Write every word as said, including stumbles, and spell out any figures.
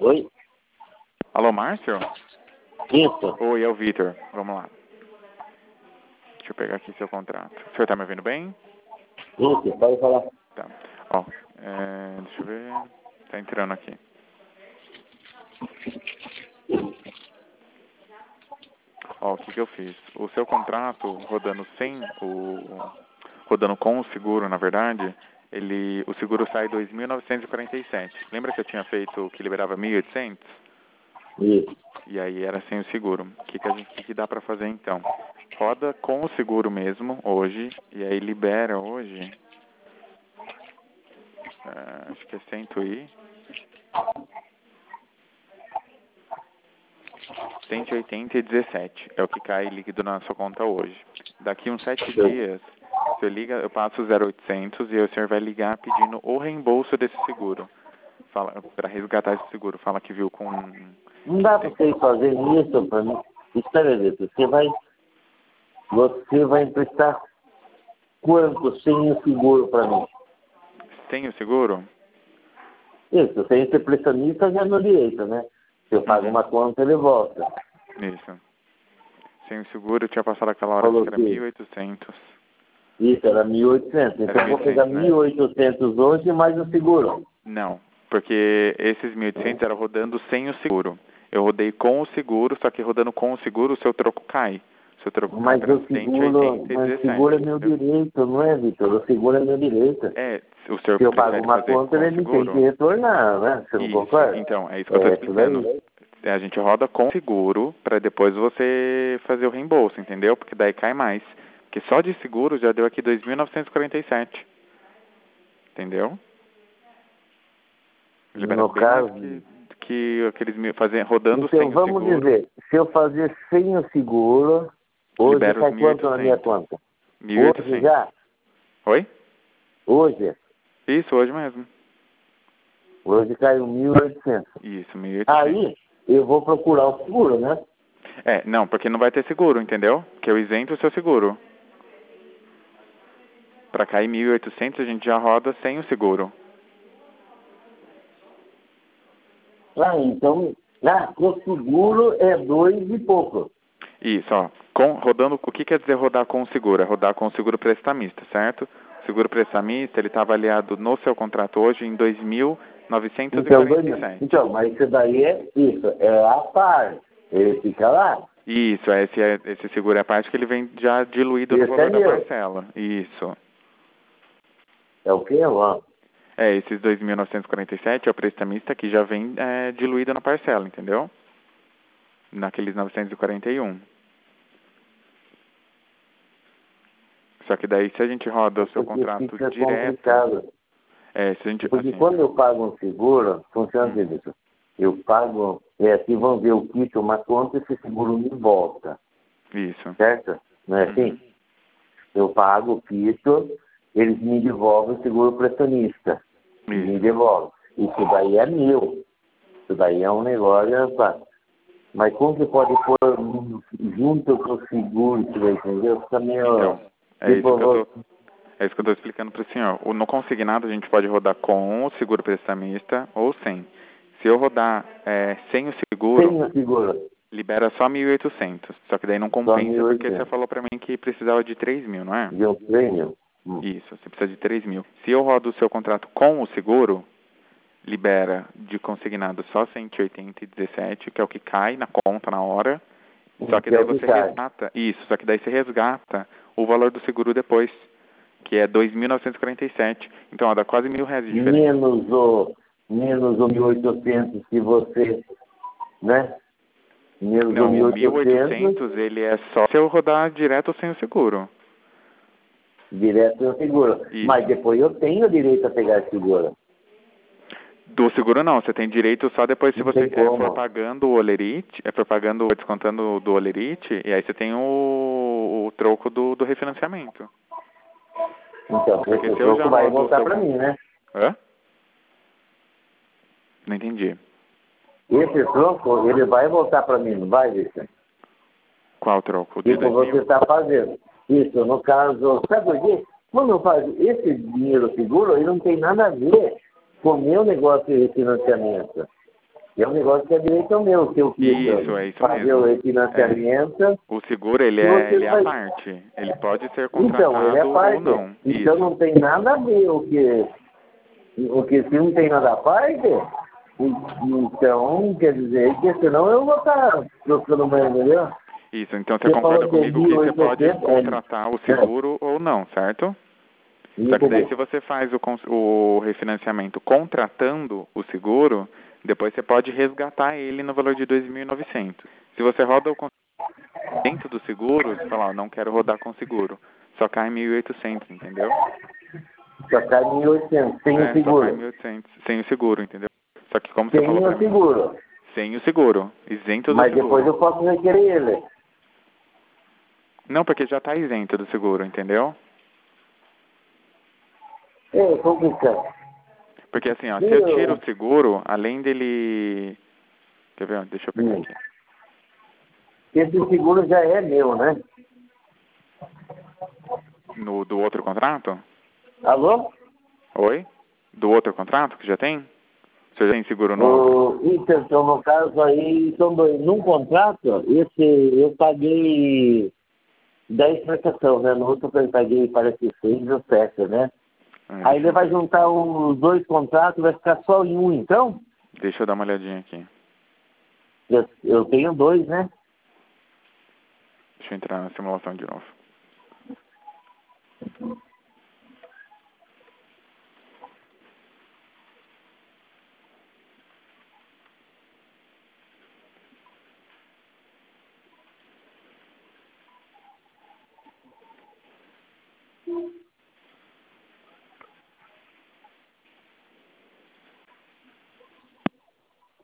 Oi? Alô, Márcio? Isso. Oi, é o Vitor. Vamos lá. Deixa eu pegar aqui seu contrato. O senhor tá me ouvindo bem? Isso, pode falar. Tá. Ó, é, deixa eu ver. Tá entrando aqui. Ó, o que que eu fiz? O seu contrato, rodando sem o... Rodando com o seguro, na verdade, ele, o seguro sai dois mil novecentos e quarenta e sete. Lembra que eu tinha feito que liberava mil e oitocentos? Isso. E aí era sem o seguro. O que que a gente que, que dá pra fazer então? Roda com o seguro mesmo hoje e aí libera hoje. Uh, acho que é cento e cento e oitenta e dezessete é o que cai líquido na sua conta hoje. Daqui uns sete dias, se eu liga, eu passo zero oitocentos e aí o senhor vai ligar pedindo o reembolso desse seguro. Fala para resgatar esse seguro. Fala que viu com. Não dá pra você fazer isso pra mim. Espera aí, você vai. Você vai emprestar quanto sem o seguro pra mim? Sem o seguro? Isso, sem ser prestamista já é no direito, né? Se eu pago Uhum. uma conta, ele volta. Isso. Sem o seguro, eu tinha passado aquela hora Falou que era que- mil e oitocentos. Isso, era mil e oitocentos. Então Era eu vou pegar mil e oitocentos, né? mil e oitocentos hoje mais o seguro. Não, porque esses mil e oitocentos eram rodando sem o seguro. Eu rodei com o seguro, só que rodando com o seguro, o seu troco cai. O seu troco cai Mas para o seguro, mas o seguro é meu direito, não é, Vitor? O seguro é meu direito. É, o senhor Se eu prefere pago uma fazer conta, com o ele tem seguro? que retornar, né? Você não Isso, concorda? então, é isso que eu estou É isso explicando. daí. É, a gente roda com seguro para depois você fazer o reembolso, entendeu? Porque daí cai mais. Porque só de seguro já deu aqui dois mil novecentos e quarenta e sete. Entendeu? Libera No bem mais caso, que, que aqueles mil, fazer, rodando então sem o vamos seguro, dizer, se eu fazer sem o seguro, hoje libera os cai mil e quanto na minha oitocentos. conta? mil e Hoje oitocentos. já? Oi? Hoje? Isso, hoje mesmo. Hoje caiu mil e oitocentos. Isso, mil e oitocentos. Aí, eu vou procurar o seguro, né? É, não, porque não vai ter seguro, entendeu? Que eu isento o seu seguro. Para cair mil e oitocentos a gente já roda sem o seguro. Ah, então, ah, o seguro é dois e pouco. Isso, ó. Com, rodando, o que quer dizer rodar com o seguro? É rodar com o seguro prestamista, certo? O seguro prestamista, ele está avaliado no seu contrato hoje em dois mil novecentos e Então, quarenta e dois- sete. então, mas isso daí é isso, é a par. Ele fica lá. Isso, esse, é, esse seguro é a parte que ele vem já diluído no Esse valor é da meu. parcela. Isso. É o quê, ó? É, esses dois mil novecentos e quarenta e sete é o prestamista que já vem é, diluído na parcela, entendeu? Naqueles novecentos e quarenta e um. Só que daí se a gente roda o seu Porque contrato fica direto, complicado. é, se a gente, Porque assim, quando eu pago um seguro, funciona hum, assim, Vitor. Eu pago, é assim, vão ver, eu quito uma conta e esse seguro me volta, isso. certo? Não é assim? Uhum. Eu pago, quito, eles me devolvem o seguro prestamista. Me Isso. devolvem. Isso daí é meu. Isso daí é um negócio, pá. Mas como que pode pôr junto com o seguro, você vai entender? Fica meio... Então, é isso Tipo, que eu tô, vou- é isso que eu tô explicando para o senhor. O, no consignado a gente pode rodar com o seguro prestamista ou sem. Se eu rodar é, sem o seguro, sem o seguro, libera só mil e oitocentos. Só que daí não só compensa mil e porque você oitocentos. falou para mim que precisava de três mil, não é? De um prêmio. Hum. Isso, você precisa de três mil. Se eu rodo o seu contrato com o seguro, libera de consignado só cento e oitenta e dezessete, que é o que cai na conta na hora. Só que Que é daí o que você cai. resgata. Isso, só que daí você resgata o valor do seguro depois, que é dois mil novecentos e quarenta e sete. Então, ó, dá quase mil reais de diferença. Menos o, menos o mil e oitocentos que você, né? Menos o Não, o mil e mil e oitocentos oitocentos ele é só se eu rodar direto sem o seguro. direto eu seguro. Mas Isso. depois eu tenho direito a pegar esse seguro. Do seguro não, você tem direito só depois se Não você tem é, for como. pagando o olerite, é for pagando, descontando do olerite, e aí você tem o, o troco do, do refinanciamento. Então, Porque esse se eu já troco vai rodo o voltar seu... para mim, né? Hã? Não entendi. Esse troco, ele vai voltar para mim, não vai, Vicente? Qual troco? O de Tipo, dois você mil? está fazendo. Isso, no caso, sabe por quê? Quando eu faço esse dinheiro seguro, ele não tem nada a ver com o meu negócio de financiamento. E é um negócio que é direito meu, se eu quiser Isso, é isso fazer mesmo. o refinanciamento. O seguro, ele se é, você ele é a vai- parte. Ele pode ser Então, ele é contratado ou parte. não. Então Isso. não tem nada a ver o que, o que se não tem nada a parte, então quer dizer que senão eu vou estar trocando mais, entendeu? Isso, então você Você concorda falou que é comigo que você pode mil e oitocentos, é, contratar o seguro ou não, certo? Isso Só que daí mesmo. se você faz o, cons- o refinanciamento contratando o seguro, depois você pode resgatar ele no valor de dois mil e novecentos. Se você roda o con- dentro do seguro, você fala, ó, não quero rodar com seguro. Só cai mil e oitocentos, entendeu? Só cai mil e oitocentos, sem o É, só cai seguro. mil e oitocentos, sem o seguro, entendeu? Só que como você Sem falou pra o mim, seguro. sem o seguro, isento do Mas depois seguro. eu posso requerer ele. Não, porque já tá isento do seguro, entendeu? É, complicado. Porque assim, ó, se eu tiro Eu, o seguro, além dele... Quer ver? Deixa eu pegar hum, aqui. esse seguro já é meu, né? No, do outro contrato? Alô? Oi? Do outro contrato que já tem? Você já tem seguro novo? O, então, então, no caso aí, são dois. Num contrato, esse eu paguei dez prestações, né? No outro eu paguei, parece seis ou sete, né? Ah, Aí deixa, ele eu, vai juntar os dois contratos, vai ficar só em um, então? deixa eu dar uma olhadinha aqui. Eu, eu tenho dois, né? Deixa eu entrar na simulação de novo.